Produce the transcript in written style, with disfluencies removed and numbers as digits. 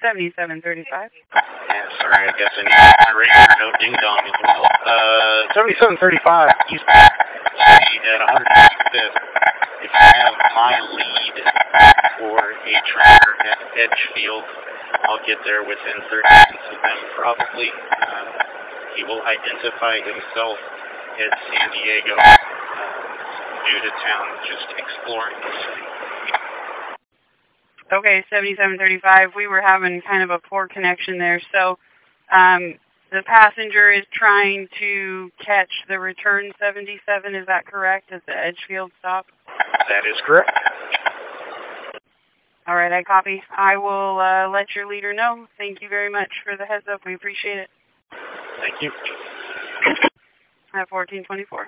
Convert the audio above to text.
7735. Yeah, sorry, I guess I need my radar note ding dong as well. 7735, East City at 165th. If you have my lead for a tracker at Edgefield, I'll get there within 30 minutes of them probably. He will identify himself as San Diego, new to town, just exploring the city. Okay, 7735, we were having kind of a poor connection there, so the passenger is trying to catch the return 77, is that correct, at the Edgefield stop? That is correct. All right, I copy. I will let your leader know. Thank you very much for the heads up. We appreciate it. Thank you. At 1424.